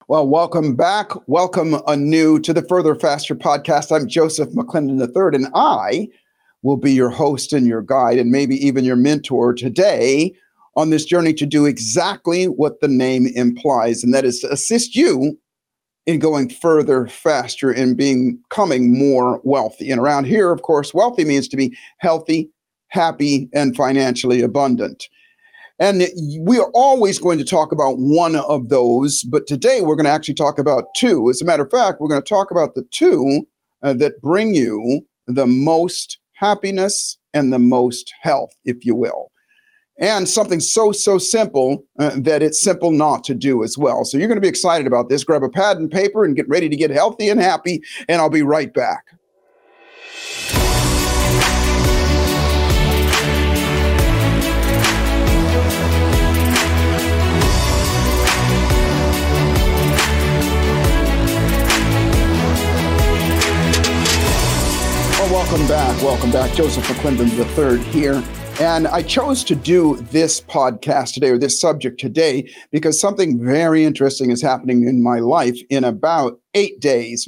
Well, welcome back. Welcome anew to the Further Faster podcast. I'm Joseph McClendon III, and I will be your host and your guide, and maybe even your mentor today on this journey to do exactly what the name implies, and that is to assist you in going further, faster, and becoming more wealthy. And around here, of course, wealthy means to be healthy, happy, and financially abundant. And we are always going to talk about one of those, but today we're going to actually talk about two. As a matter of fact, we're going to talk about the two that bring you the most happiness and the most health, if you will. And something so simple that it's simple not to do as well. So you're going to be excited about this. Grab a pad and paper and get ready to get healthy and happy, and I'll be right back. Welcome back. Joseph McClendon III here. And I chose to do this podcast today, or this subject today, because something very interesting is happening in my life in about 11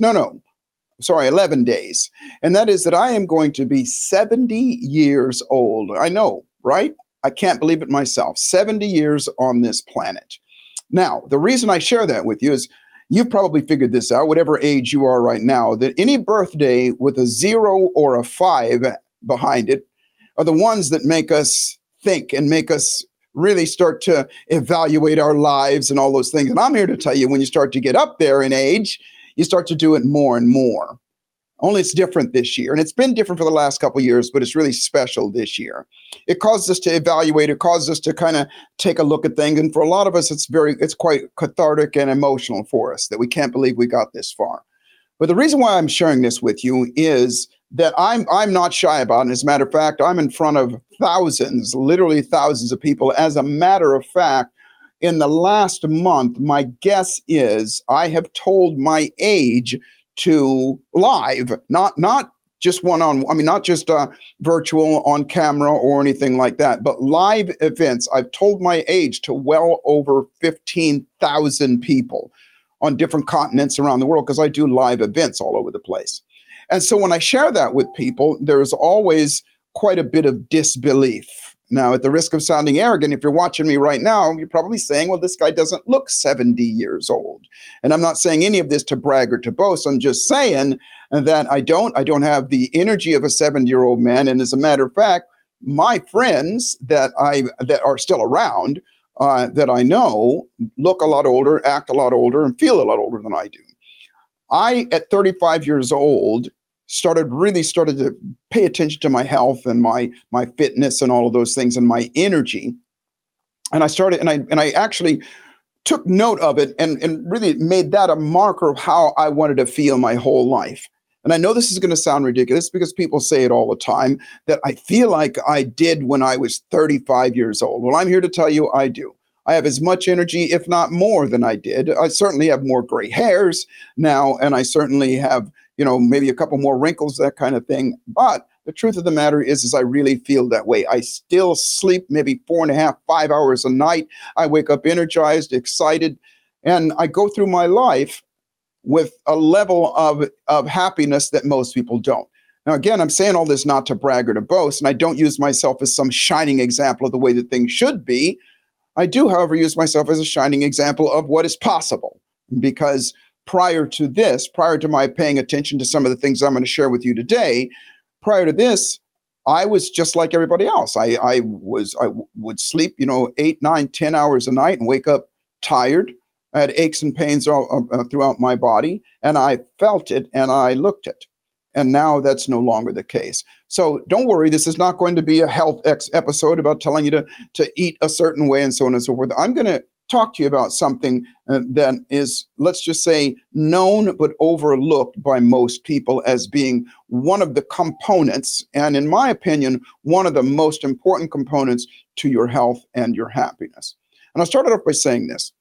days. And that is that I am going to be 70 years old. I know, right? I can't believe it myself. 70 years on this planet. Now, the reason I share that with you is you've probably figured this out, whatever age you are right now, that any birthday with a 0 or a 5 behind it are the ones that make us think and make us really start to evaluate our lives and all those things. And I'm here to tell you, when you start to get up there in age, you start to do it more and more. Only it's different this year. And it's been different for the last couple of years, but it's really special this year. It causes us to evaluate. It causes us to kind of take a look at things. And for a lot of us, it's quite cathartic and emotional for us that we can't believe we got this far. But the reason why I'm sharing this with you is that I'm not shy about it. And as a matter of fact, I'm in front of thousands, literally thousands of people. As a matter of fact, in the last month, my guess is I have told my age to live, not just not just virtual on camera or anything like that, but live events. I've told my age to well over 15,000 people on different continents around the world, because I do live events all over the place. And so when I share that with people, there's always quite a bit of disbelief. Now, at the risk of sounding arrogant, if you're watching me right now, you're probably saying, well, this guy doesn't look 70 years old. And I'm not saying any of this to brag or to boast. I'm just saying that I don't have the energy of a 70-year-old man. And as a matter of fact, my friends that are still around, that I know, look a lot older, act a lot older, and feel a lot older than I do. I, at 35 years old, started to pay attention to my health and my fitness and all of those things and my energy. And I actually took note of it and really made that a marker of how I wanted to feel my whole life. And I know this is going to sound ridiculous because people say it all the time, that I feel like I did when I was 35 years old. Well, I'm here to tell you I do. I have as much energy, if not more, than I did. I certainly have more gray hairs now, and I certainly have, maybe a couple more wrinkles, that kind of thing. But the truth of the matter is I really feel that way. I still sleep maybe 4.5, 5 hours a night. I wake up energized, excited, and I go through my life with a level of happiness that most people don't. Now, again, I'm saying all this not to brag or to boast, and I don't use myself as some shining example of the way that things should be. I do, however, use myself as a shining example of what is possible, because prior to my paying attention to some of the things I'm going to share with you today, prior to this, I was just like everybody else. I would sleep, 8, 9, 10 hours a night and wake up tired. I had aches and pains throughout my body, and I felt it and I looked it. And now that's no longer the case. So don't worry, this is not going to be a health episode about telling you to eat a certain way and so on and so forth. I'm going to talk to you about something that is, let's just say, known but overlooked by most people as being one of the components, and in my opinion, one of the most important components to your health and your happiness. And I'll start off by saying this.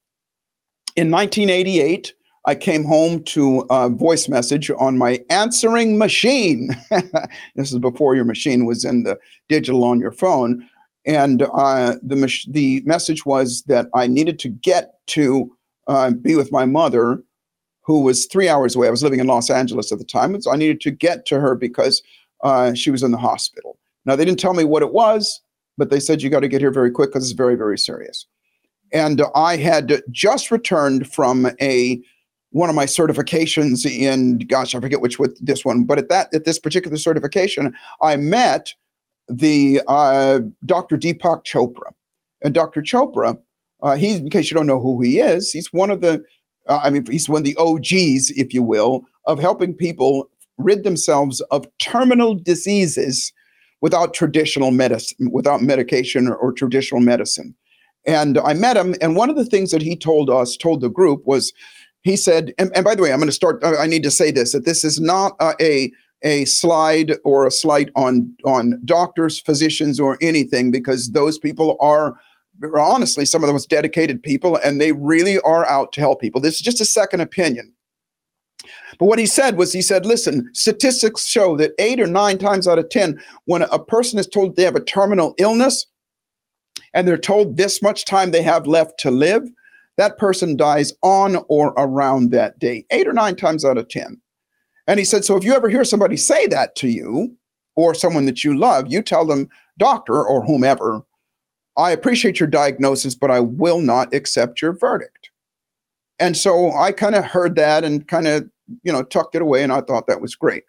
In 1988, I came home to a voice message on my answering machine. This is before your machine was in the digital on your phone. And the message was that I needed to get to be with my mother, who was 3 hours away. I was living in Los Angeles at the time, and so I needed to get to her because she was in the hospital. Now, they didn't tell me what it was, but they said, you got to get here very quick because it's very, very serious. And I had just returned from one of my certifications in, gosh, I forget which with this one, but at this particular certification, I met the Dr. Deepak Chopra. And Dr. Chopra, he's, in case you don't know who he is, he's one of the, he's one of the OGs, if you will, of helping people rid themselves of terminal diseases without traditional medicine, without medication or traditional medicine. And I met him, and one of the things that he told the group was, he said, and by the way, I'm going to start, I need to say this, that this is not a slide or a slight on doctors, physicians, or anything, because those people are honestly some of the most dedicated people, and they really are out to help people. This is just a second opinion. But what he said was, listen, statistics show that 8 or 9 times out of 10, when a person is told they have a terminal illness and they're told this much time they have left to live, that person dies on or around that day, 8 or 9 times out of 10. And he said, so if you ever hear somebody say that to you or someone that you love, you tell them, doctor or whomever, I appreciate your diagnosis, but I will not accept your verdict. And so I kind of heard that and kind of, tucked it away, and I thought that was great.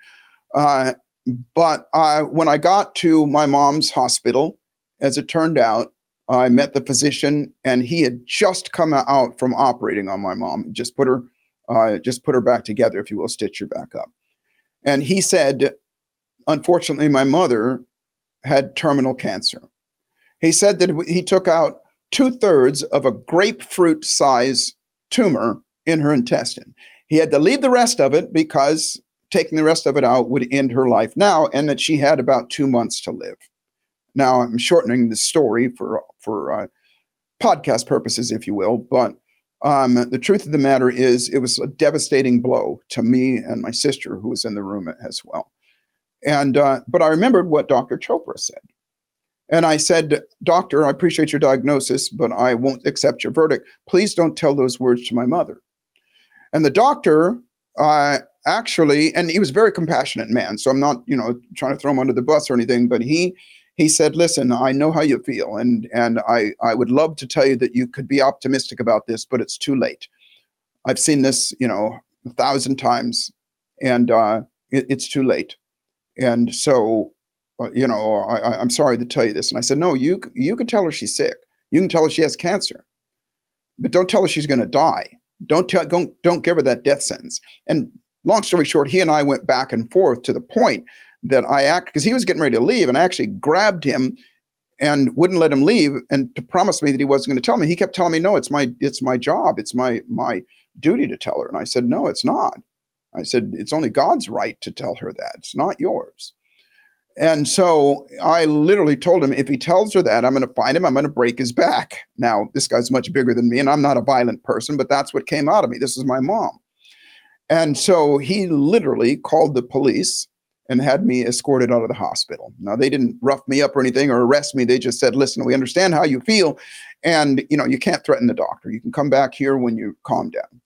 But when I got to my mom's hospital, as it turned out, I met the physician, and he had just come out from operating on my mom, just put her back together, if you will, stitch her back up. And he said, unfortunately, my mother had terminal cancer. He said that he took out 2/3 of a grapefruit size tumor in her intestine. He had to leave the rest of it because taking the rest of it out would end her life now, and that she had about 2 months to live. Now, I'm shortening the story for podcast purposes, if you will, but the truth of the matter is it was a devastating blow to me and my sister, who was in the room as well. And but I remembered what Dr. Chopra said. And I said, doctor, I appreciate your diagnosis, but I won't accept your verdict. Please don't tell those words to my mother. And the doctor actually, and he was a very compassionate man, so I'm not, trying to throw him under the bus or anything, but he said, listen, I know how you feel, and I would love to tell you that you could be optimistic about this, but it's too late. I've seen this, 1,000 times, and it's too late. And so, I'm sorry to tell you this. And I said, no, you can tell her she's sick. You can tell her she has cancer, but don't tell her she's going to die. Don't give her that death sentence. And long story short, he and I went back and forth to the point that because he was getting ready to leave, and I actually grabbed him and wouldn't let him leave, and to promise me that he wasn't going to tell me. He kept telling me, no, it's my job. It's my duty to tell her. And I said, no, it's not. I said, it's only God's right to tell her that. It's not yours. And so I literally told him, if he tells her that, I'm going to find him. I'm going to break his back. Now, this guy's much bigger than me, and I'm not a violent person, but that's what came out of me. This is my mom. And so he literally called the police and had me escorted out of the hospital. Now, they didn't rough me up or anything or arrest me. They just said, listen, we understand how you feel, and you can't threaten the doctor. You can come back here when you calm down.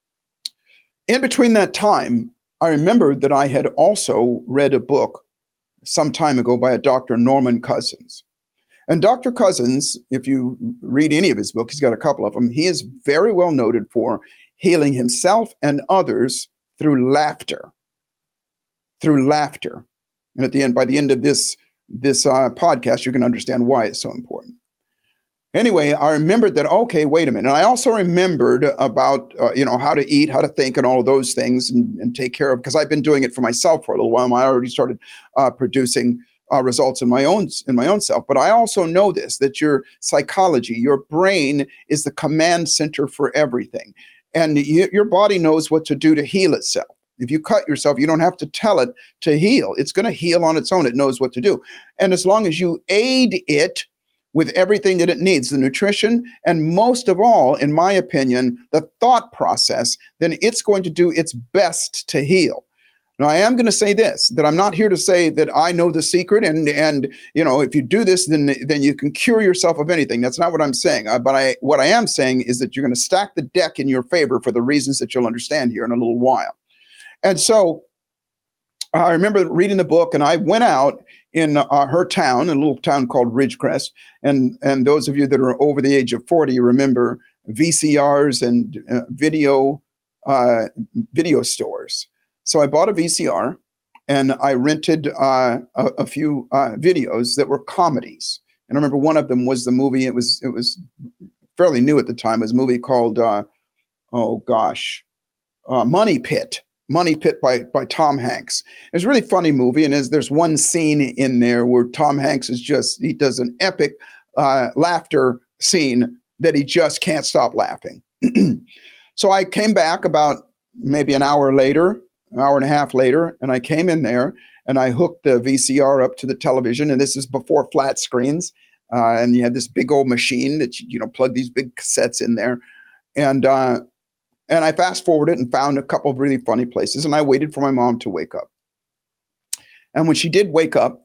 In between that time, I remembered that I had also read a book some time ago by a Dr. Norman Cousins. And Dr. Cousins, if you read any of his books, he's got a couple of them, he is very well noted for healing himself and others through laughter. Through laughter. And at the end, by the end of this podcast, you're going to understand why it's so important. Anyway, I remembered that, okay, wait a minute. And I also remembered about, how to eat, how to think, and all of those things and take care of, because I've been doing it for myself for a little while. I already started producing results in my own self. But I also know this, that your psychology, your brain is the command center for everything. And your body knows what to do to heal itself. If you cut yourself, you don't have to tell it to heal. It's going to heal on its own. It knows what to do. And as long as you aid it with everything that it needs, the nutrition, and most of all, in my opinion, the thought process, then it's going to do its best to heal. Now, I am going to say this, that I'm not here to say that I know the secret and if you do this, then you can cure yourself of anything. That's not what I'm saying. But what I am saying is that you're going to stack the deck in your favor for the reasons that you'll understand here in a little while. And so I remember reading the book, and I went out in her town, a little town called Ridgecrest. And those of you that are over the age of 40 remember VCRs and video stores. So I bought a VCR, and I rented a few videos that were comedies. And I remember one of them was the movie. It was fairly new at the time. It was a movie called Money Pit. Money Pit by Tom Hanks. It's a really funny movie, and there's one scene in there where Tom Hanks he does an epic laughter scene that he just can't stop laughing. So I came back about maybe an hour and a half later, and I came in there and I hooked the VCR up to the television, and this is before flat screens, and you had this big old machine that plug these big cassettes in there, and I fast forwarded and found a couple of really funny places, and I waited for my mom to wake up. And when she did wake up,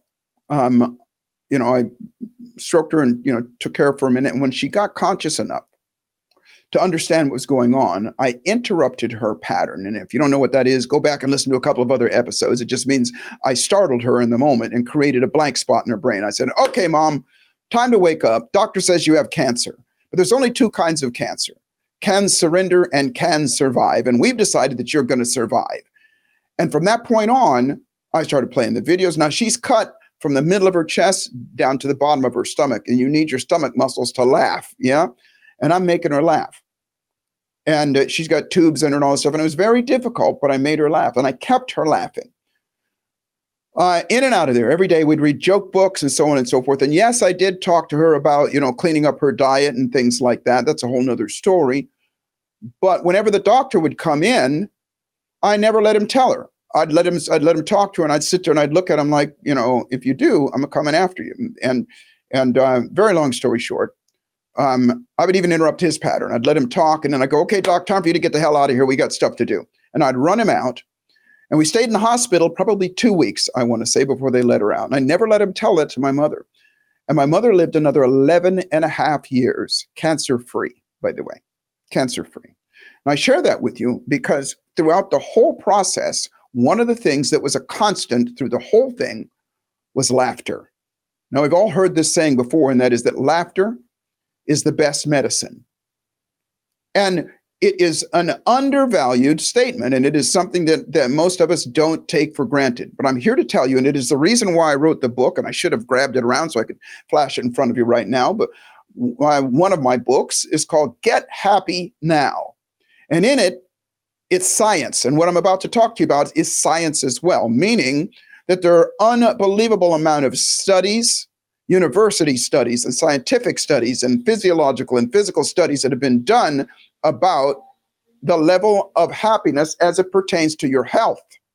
I stroked her and took care of her for a minute. And when she got conscious enough to understand what was going on, I interrupted her pattern. And if you don't know what that is, go back and listen to a couple of other episodes. It just means I startled her in the moment and created a blank spot in her brain. I said, "Okay, Mom, time to wake up. Doctor says you have cancer, but there's only two kinds of cancer. Can surrender and can survive. And we've decided that you're going to survive." And from that point on, I started playing the videos. Now she's cut from the middle of her chest down to the bottom of her stomach, and you need your stomach muscles to laugh. Yeah. And I'm making her laugh. And she's got tubes in her and all this stuff. And it was very difficult, but I made her laugh, and I kept her laughing. In and out of there every day. We'd read joke books and so on and so forth. And yes, I did talk to her about, cleaning up her diet and things like that. That's a whole nother story. But whenever the doctor would come in, I never let him tell her. I'd let him talk to her, and I'd sit there and I'd look at him like, if you do, I'm coming after you. And very long story short, I would even interrupt his pattern. I'd let him talk, and then I go, "Okay, doc, time for you to get the hell out of here. We got stuff to do." And I'd run him out. And we stayed in the hospital probably 2 weeks, I want to say, before they let her out. And I never let him tell that to my mother. And my mother lived another 11 and a half years, cancer-free, by the way, cancer-free. And I share that with you because throughout the whole process, one of the things that was a constant through the whole thing was laughter. Now, we've all heard this saying before, and that is that laughter is the best medicine. And it is an undervalued statement, and it is something that most of us don't take for granted. But I'm here to tell you, and it is the reason why I wrote the book, and I should have grabbed it around so I could flash it in front of you right now. But one of my books is called Get Happy Now. And in it, it's science. And what I'm about to talk to you about is science as well, meaning that there are unbelievable amount of studies, university studies and scientific studies and physiological and physical studies that have been done about the level of happiness as it pertains to your health,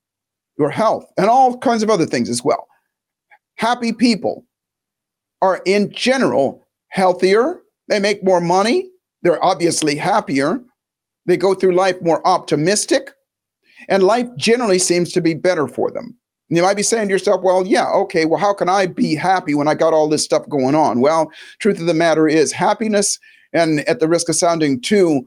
and all kinds of other things as well. Happy people are in general healthier. They make more money. They're obviously happier. They go through life more optimistic, and life generally seems to be better for them. And you might be saying to yourself, "Well, yeah, okay, well, how can I be happy when I got all this stuff going on?" Well, truth of the matter is happiness, and at the risk of sounding too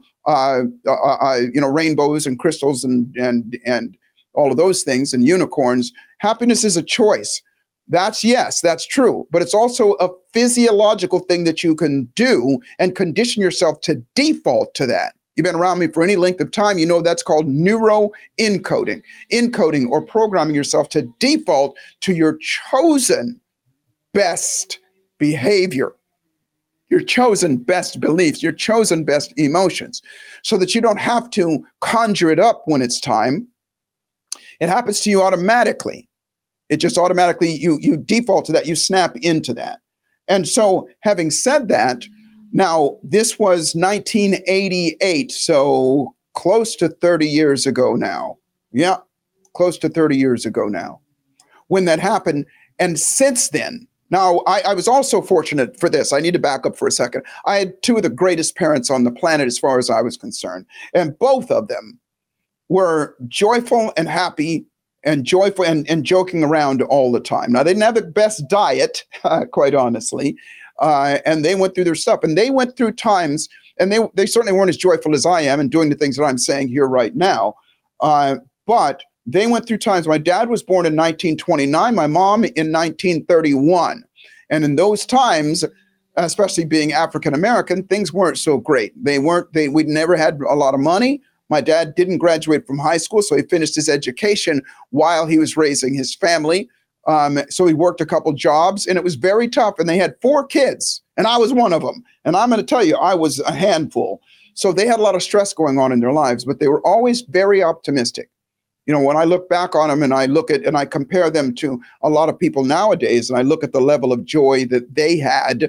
rainbows and crystals and all of those things and unicorns, happiness is a choice. That's true. But it's also a physiological thing that you can do and condition yourself to default to that. You've been around me for any length of time, that's called neuroencoding, encoding or programming yourself to default to your chosen best behavior, your chosen best beliefs, your chosen best emotions, so that you don't have to conjure it up when it's time. It happens to you automatically. It just automatically, you default to that, you snap into that. And so having said that, now this was 1988, so close to 30 years ago now. Yeah, close to 30 years ago now when that happened. And since then, now I was also fortunate for this. I need to back up for a second. I had two of the greatest parents on the planet as far as I was concerned. And both of them were joyful and happy, and joyful and joking around all the time. Now, they didn't have the best diet, quite honestly, and they went through their stuff. And they went through times, and they certainly weren't as joyful as I am and doing the things that I'm saying here right now. But they went through times. My dad was born in 1929, my mom in 1931. And in those times, especially being African American, things weren't so great. We'd never had a lot of money. My dad didn't graduate from high school, so he finished his education while he was raising his family. So he worked a couple jobs, and it was very tough. And they had 4 kids, and I was one of them. And I'm going to tell you, I was a handful. So they had a lot of stress going on in their lives, but they were always very optimistic. You know, when I look back on them and I compare them to a lot of people nowadays, and I look at the level of joy that they had,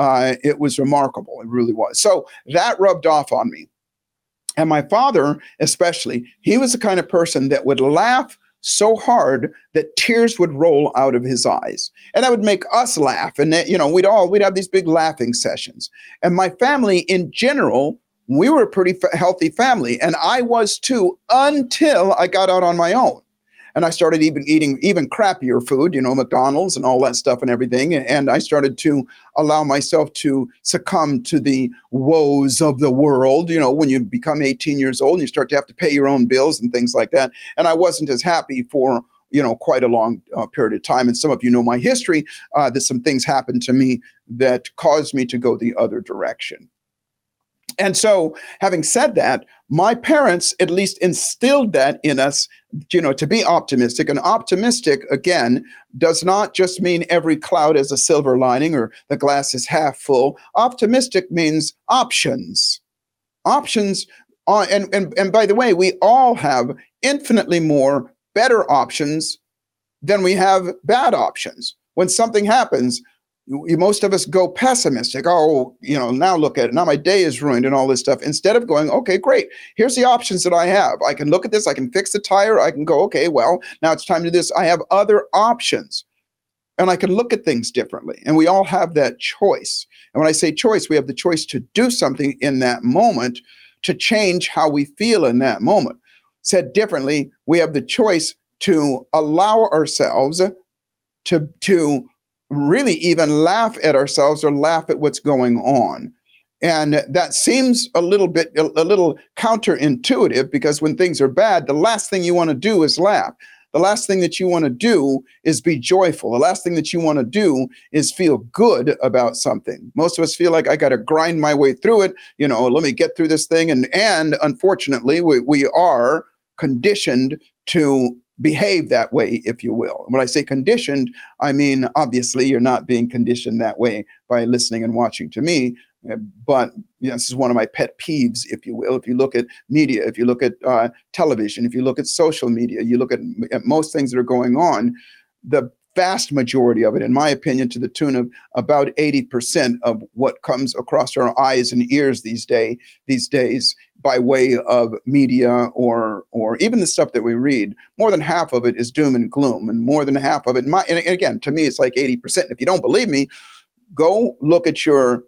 it was remarkable. It really was. So that rubbed off on me. And my father, especially, he was the kind of person that would laugh so hard that tears would roll out of his eyes. And that would make us laugh. And, we'd have these big laughing sessions. And my family in general, we were a pretty healthy family. And I was too, until I got out on my own. And I started eating even crappier food, McDonald's and all that stuff and everything. And I started to allow myself to succumb to the woes of the world, when you become 18 years old and you start to have to pay your own bills and things like that. And I wasn't as happy for, quite a long period of time. And some of you know my history, that some things happened to me that caused me to go the other direction. And so, having said that, my parents at least instilled that in us, to be optimistic. And optimistic, again, does not just mean every cloud has a silver lining or the glass is half full. Optimistic means options. Options are, and by the way, we all have infinitely more better options than we have bad options. When something happens, most of us go pessimistic. Oh, now look at it. Now my day is ruined and all this stuff. Instead of going, okay, great. Here's the options that I have. I can look at this. I can fix the tire. I can go, okay, well, now it's time to do this. I have other options. And I can look at things differently. And we all have that choice. And when I say choice, we have the choice to do something in that moment to change how we feel in that moment. Said differently, we have the choice to allow ourselves to really even laugh at ourselves or laugh at what's going on. And that seems a little counterintuitive, because when things are bad, the last thing you want to do is laugh. The last thing that you want to do is be joyful. The last thing that you want to do is feel good about something. Most of us feel like I got to grind my way through it. Let me get through this thing. And unfortunately, we are conditioned to behave that way, if you will. And when I say conditioned, I mean, obviously, you're not being conditioned that way by listening and watching to me. But this is one of my pet peeves, if you will. If you look at media, if you look at television, if you look at social media, you look at most things that are going on, the vast majority of it, in my opinion, to the tune of about 80% of what comes across our eyes and ears these days by way of media or even the stuff that we read, more than half of it is doom and gloom, and more than half of it, and again, to me, it's like 80%. If you don't believe me, go look at your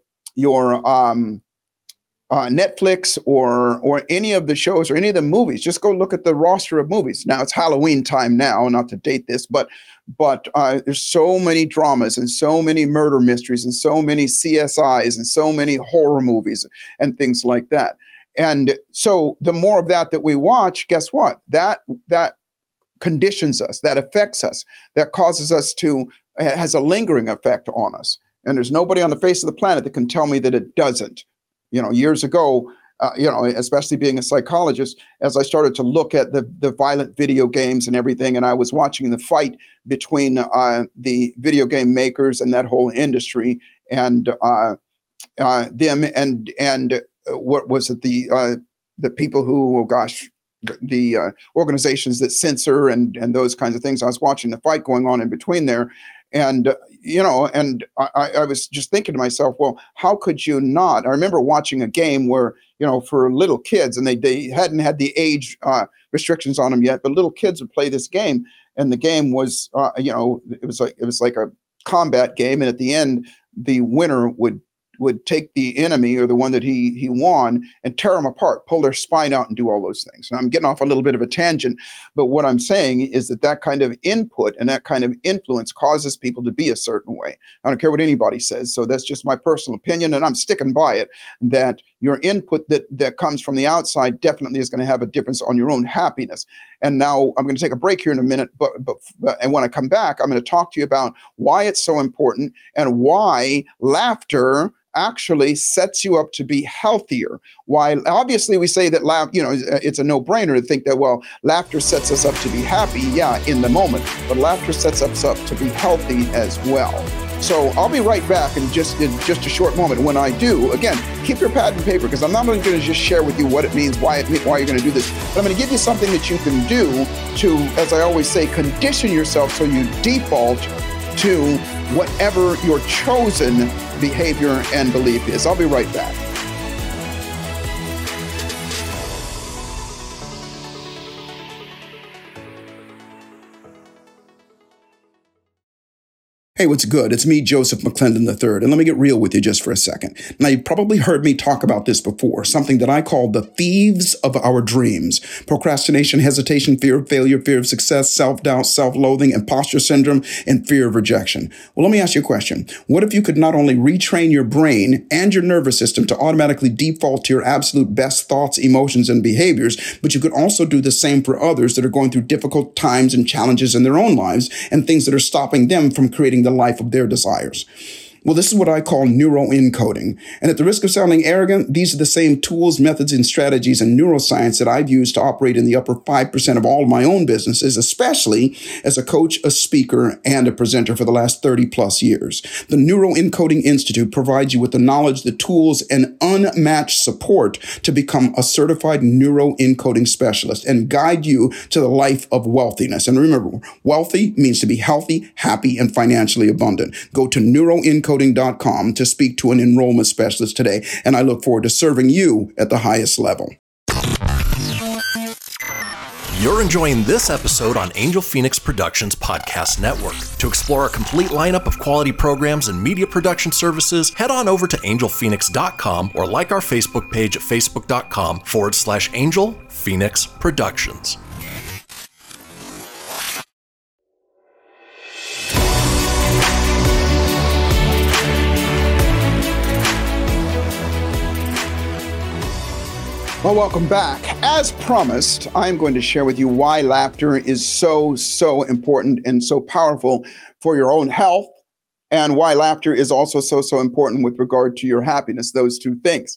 Netflix or any of the shows or any of the movies. Just go look at the roster of movies. Now it's Halloween time now, not to date this, but there's so many dramas and so many murder mysteries and so many CSIs and so many horror movies and things like that. And so the more of that we watch, guess what? That conditions us, that affects us, that causes us has a lingering effect on us. And there's nobody on the face of the planet that can tell me that it doesn't. Years ago, especially being a psychologist, as I started to look at the violent video games and everything, and I was watching the fight between the video game makers and that whole industry, and them and what was it, the people who, the organizations that censor and those kinds of things. I was watching the fight going on in between there. And, I was just thinking to myself, well, how could you not? I remember watching a game where, for little kids, and they hadn't had the age restrictions on them yet, but little kids would play this game. And the game was, it was like a combat game. And at the end, the winner would would take the enemy or the one that he won and tear them apart, pull their spine out and do all those things. And I'm getting off a little bit of a tangent, but what I'm saying is that kind of input and that kind of influence causes people to be a certain way. I don't care what anybody says. So that's just my personal opinion, and I'm sticking by it, that your input that comes from the outside definitely is going to have a difference on your own happiness. And now I'm going to take a break here in a minute, but and when I come back, I'm going to talk to you about why it's so important and why laughter actually sets you up to be healthier. Why obviously we say that it's a no-brainer to think that, well, laughter sets us up to be happy, yeah, in the moment, but laughter sets us up to be healthy as well. So I'll be right back in just a short moment. When I do, again, keep your pad and paper, because I'm not only going to just share with you what it means, why you're going to do this, but I'm going to give you something that you can do to, as I always say, condition yourself so you default to whatever your chosen behavior and belief is. I'll be right back. Hey, what's good? It's me, Joseph McClendon III, and let me get real with you just for a second. Now, you've probably heard me talk about this before, something that I call the thieves of our dreams. Procrastination, hesitation, fear of failure, fear of success, self-doubt, self-loathing, imposter syndrome, and fear of rejection. Well, let me ask you a question. What if you could not only retrain your brain and your nervous system to automatically default to your absolute best thoughts, emotions, and behaviors, but you could also do the same for others that are going through difficult times and challenges in their own lives and things that are stopping them from creating the life of their desires? Well, this is what I call neuroencoding. And at the risk of sounding arrogant, these are the same tools, methods, and strategies in neuroscience that I've used to operate in the upper 5% of all of my own businesses, especially as a coach, a speaker, and a presenter for the last 30 plus years. The Neuroencoding Institute provides you with the knowledge, the tools, and unmatched support to become a certified neuroencoding specialist and guide you to the life of wealthiness. And remember, wealthy means to be healthy, happy, and financially abundant. Go to neuroencoding.com to speak to an enrollment specialist today, and I look forward to serving you at the highest level. You're enjoying this episode on Angel Phoenix Productions Podcast Network. To explore a complete lineup of quality programs and media production services, head on over to angelphoenix.com or like our Facebook page at facebook.com/Angel Phoenix Productions. Well, welcome back. As promised, I'm going to share with you why laughter is so important and so powerful for your own health, and why laughter is also so important with regard to your happiness, those two things.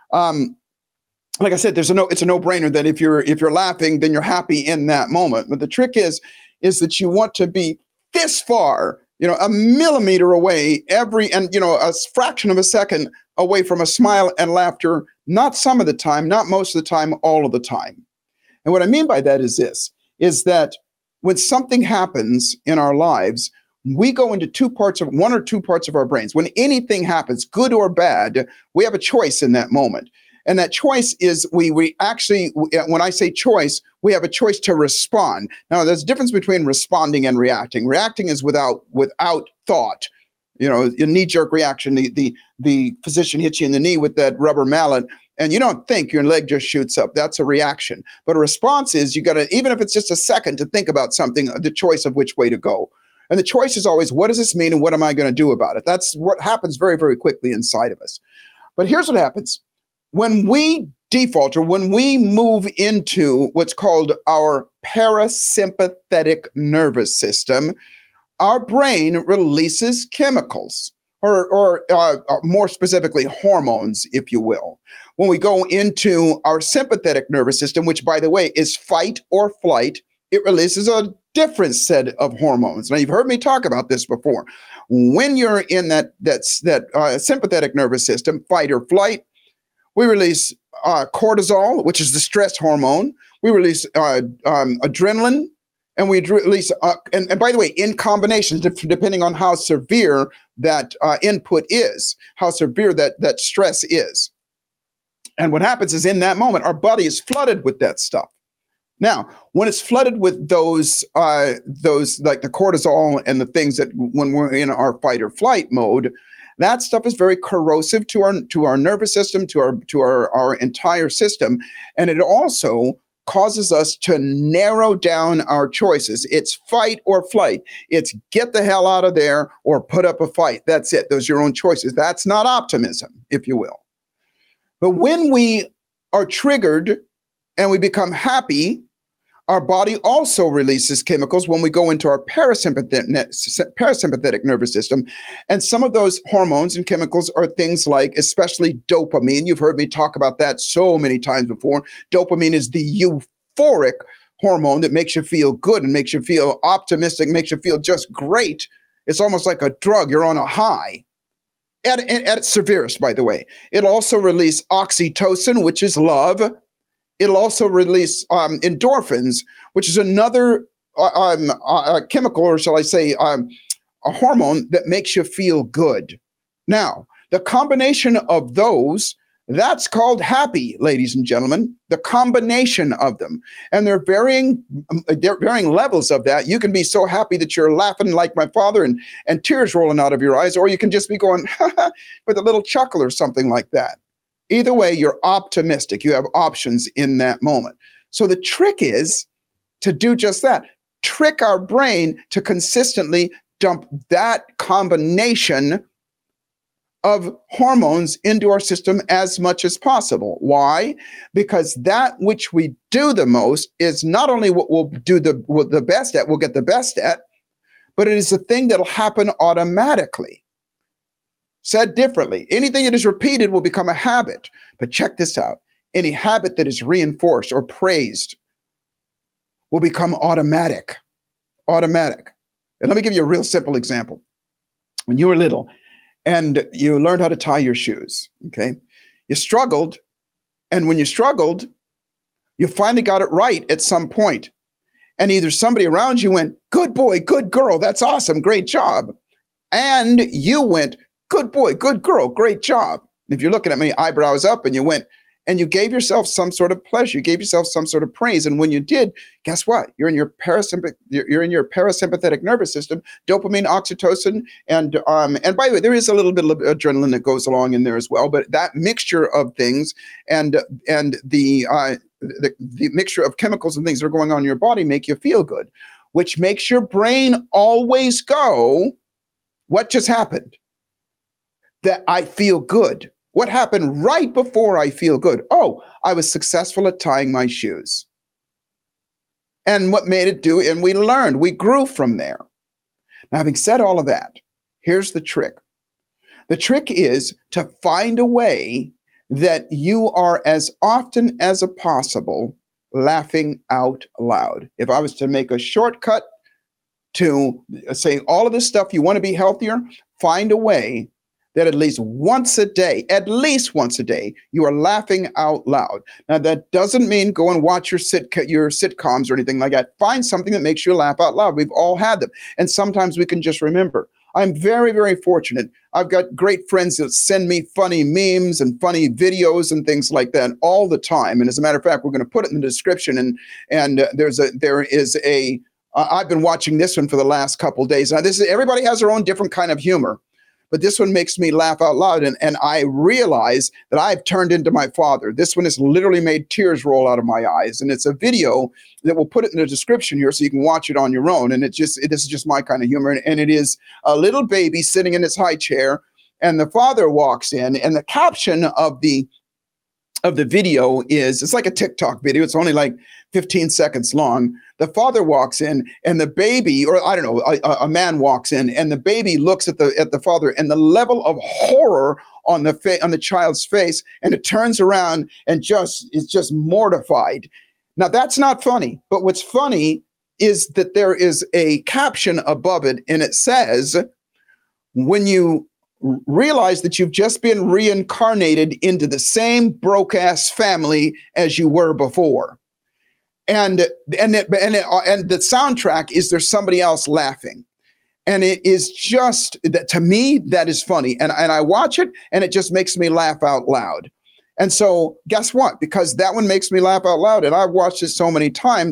Like I said, it's a no-brainer that if you're laughing, then you're happy in that moment. But the trick is that you want to be this far, a millimeter away a fraction of a second away from a smile and laughter, not some of the time, not most of the time, all of the time. And what I mean by that is that when something happens in our lives, we go into one or two parts of our brains. When anything happens, good or bad, we have a choice in that moment. And that choice is we actually, when I say choice, we have a choice to respond. Now, there's a difference between responding and reacting. Reacting is without thought. A knee-jerk reaction. The physician hits you in the knee with that rubber mallet, and you don't think, your leg just shoots up. That's a reaction. But a response is you got to, even if it's just a second, to think about something, the choice of which way to go. And the choice is always, what does this mean and what am I going to do about it? That's what happens very, very quickly inside of us. But here's what happens. When we default, or when we move into what's called our parasympathetic nervous system, our brain releases chemicals, or more specifically, hormones, if you will. When we go into our sympathetic nervous system, which, by the way, is fight or flight, it releases a different set of hormones. Now, you've heard me talk about this before. When you're in that sympathetic nervous system, fight or flight, we release cortisol, which is the stress hormone. We release adrenaline. And we release, and by the way, in combination, depending on how severe that input is, how severe that stress is. And what happens is, in that moment, our body is flooded with that stuff. Now, when it's flooded with those like the cortisol and the things that when we're in our fight or flight mode, That stuff is very corrosive to our nervous system, to our entire system. And it also causes us to narrow down our choices. It's fight or flight. It's get the hell out of there or put up a fight. That's it. Those are your own choices. That's not optimism, if you will. But when we are triggered and we become happy, our body also releases chemicals when we go into our parasympathetic nervous system. And some of those hormones and chemicals are things like, especially dopamine. You've heard me talk about that so many times before. Dopamine is the euphoric hormone that makes you feel good and makes you feel optimistic, makes you feel just great. It's almost like a drug. You're on a high. At its severest, by the way. It'll also release oxytocin, which is love. It'll also release endorphins, which is another chemical, or shall I say, a hormone that makes you feel good. Now, the combination of those, that's called happy, ladies and gentlemen, the combination of them. And they're varying levels of that. You can be so happy that you're laughing like my father and tears rolling out of your eyes, or you can just be going with a little chuckle or something like that. Either way, you're optimistic. You have options in that moment. So the trick is to do just that. Trick our brain to consistently dump that combination of hormones into our system as much as possible. Why? Because that which we do the most is not only what we'll do the best at, we'll get the best at, but it is the thing that'll happen automatically. Said differently, anything that is repeated will become a habit. But check this out. Any habit that is reinforced or praised will become automatic. Automatic. And let me give you a real simple example. When you were little and you learned how to tie your shoes, okay? You struggled, and when you struggled, you finally got it right at some point. And either somebody around you went, good boy, good girl, that's awesome, great job. And you went, good boy, good girl, great job. If you're looking at me, eyebrows up, and you went, and you gave yourself some sort of pleasure, you gave yourself some sort of praise. And when you did, guess what? You're in your parasympathetic nervous system, dopamine, oxytocin, and by the way, there is a little bit of adrenaline that goes along in there as well. But that mixture of things and the mixture of chemicals and things that are going on in your body make you feel good, which makes your brain always go, what just happened? That I feel good. What happened right before I feel good? Oh, I was successful at tying my shoes. And what made it do? And we learned, we grew from there. Now, having said all of that, here's the trick. The trick is to find a way that you are as often as possible laughing out loud. If I was to make a shortcut to say all of this stuff, you want to be healthier, find a way that at least once a day, you are laughing out loud. Now, that doesn't mean go and watch your sitcoms or anything like that. Find something that makes you laugh out loud. We've all had them. And sometimes we can just remember. I'm very, very fortunate. I've got great friends that send me funny memes and funny videos and things like that all the time. And as a matter of fact, we're going to put it in the description. And I've been watching this one for the last couple of days. Now, everybody has their own different kind of humor. But this one makes me laugh out loud, and I realize that I've turned into my father. This one has literally made tears roll out of my eyes, and it's a video that we'll put it in the description here so you can watch it on your own. And this is just my kind of humor, and it is a little baby sitting in his high chair, and the father walks in, and the caption of the video is, it's like a TikTok video. It's only like 15 seconds long. The father walks in and the baby, or I don't know, a man walks in and the baby looks at the father, and the level of horror on the child's face, and it turns around and is just mortified. Now, that's not funny, but what's funny is that there is a caption above it, and it says, when you realize that you've just been reincarnated into the same broke-ass family as you were before. And the soundtrack is there's somebody else laughing. And it is just, that to me, that is funny. And I watch it, and it just makes me laugh out loud. And so guess what? Because that one makes me laugh out loud, and I've watched it so many times,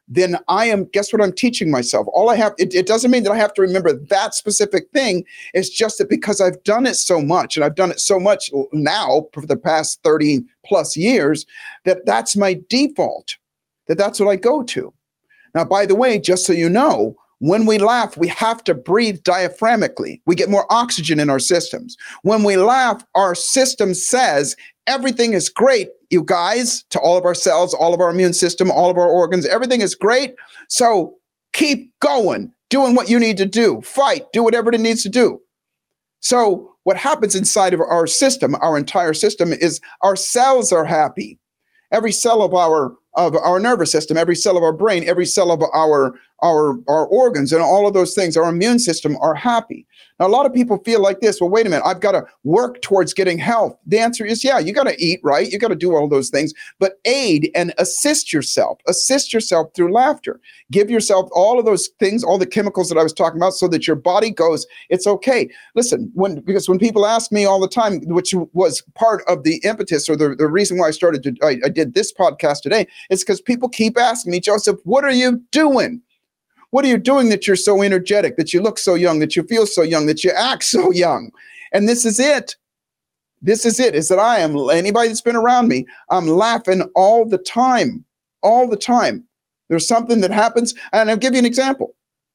then guess what I'm teaching myself? It doesn't mean that I have to remember that specific thing. It's just that because I've done it so much, and I've done it so much now for the past 30 plus years, that's my default, that's what I go to. Now, by the way, just so you know, when we laugh, we have to breathe diaphragmically. We get more oxygen in our systems. When we laugh, our system says, everything is great, you guys, to all of our cells, all of our immune system, all of our organs, everything is great. So keep going, doing what you need to do, fight, do whatever it needs to do. So what happens inside of our system, our entire system, is our cells are happy. Every cell of our nervous system, every cell of our brain, every cell of our organs, and all of those things, our immune system are happy. Now, a lot of people feel like this. Well, wait a minute, I've got to work towards getting health. The answer is, yeah, you got to eat right. You got to do all those things, but aid and assist yourself through laughter. Give yourself all of those things, all the chemicals that I was talking about, so that your body goes, it's okay. Listen, because when people ask me all the time, which was part of the impetus or the reason why I did this podcast today, it's because people keep asking me, Joseph, what are you doing? What are you doing that you're so energetic, that you look so young, that you feel so young, that you act so young? And this is it. This is it, is that anybody that's been around me, I'm laughing all the time, all the time. There's something that happens, and I'll give you an example.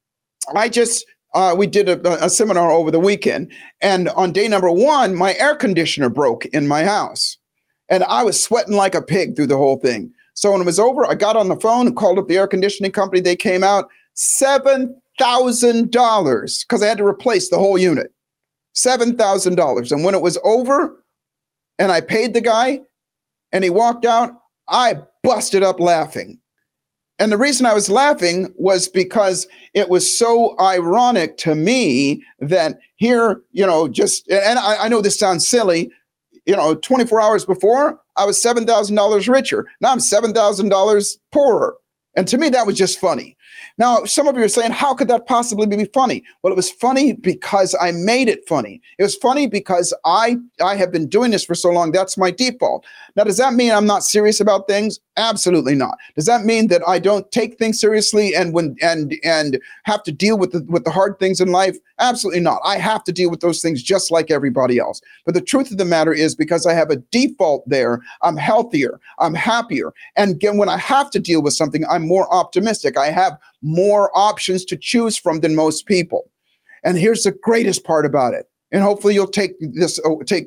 We did a seminar over the weekend, and on day number 1, my air conditioner broke in my house, and I was sweating like a pig through the whole thing. So when it was over, I got on the phone and called up the air conditioning company. They came out, $7,000, because I had to replace the whole unit. $7,000. And when it was over and I paid the guy and he walked out, I busted up laughing. And the reason I was laughing was because it was so ironic to me that here, and I know this sounds silly, 24 hours before, I was $7,000 richer. Now I'm $7,000 poorer. And to me, that was just funny. Now, some of you are saying, how could that possibly be funny? Well, it was funny because I made it funny. It was funny because I have been doing this for so long. That's my default. Now, does that mean I'm not serious about things? Absolutely not. Does that mean that I don't take things seriously and have to deal with the hard things in life? Absolutely not. I have to deal with those things just like everybody else. But the truth of the matter is, because I have a default there, I'm healthier, I'm happier. And again, when I have to deal with something, I'm more optimistic. I have more options to choose from than most people. And here's the greatest part about it. And hopefully you'll take this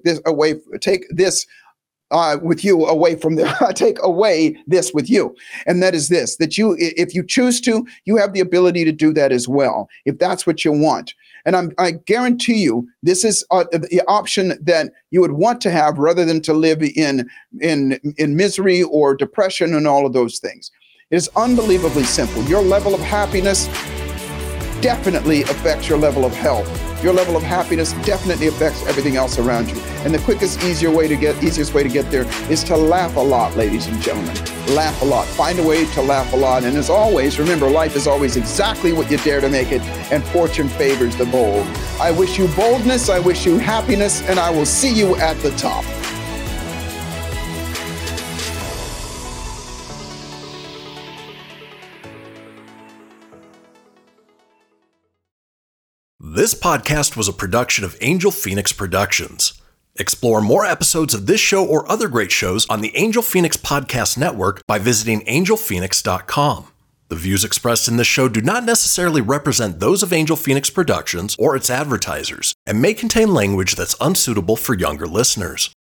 with you away from the take away this with you. And that is this, that if you choose to, you have the ability to do that as well, if that's what you want. And I guarantee you, this is the option that you would want to have, rather than to live in misery or depression and all of those things. It is unbelievably simple. Your level of happiness definitely affects your level of health. Your level of happiness definitely affects everything else around you. And the easiest way to get there is to laugh a lot, ladies and gentlemen. Laugh a lot. Find a way to laugh a lot. And as always, remember, life is always exactly what you dare to make it, and fortune favors the bold. I wish you boldness, I wish you happiness, and I will see you at the top. This podcast was a production of Angel Phoenix Productions. Explore more episodes of this show or other great shows on the Angel Phoenix Podcast Network by visiting angelphoenix.com. The views expressed in this show do not necessarily represent those of Angel Phoenix Productions or its advertisers, and may contain language that's unsuitable for younger listeners.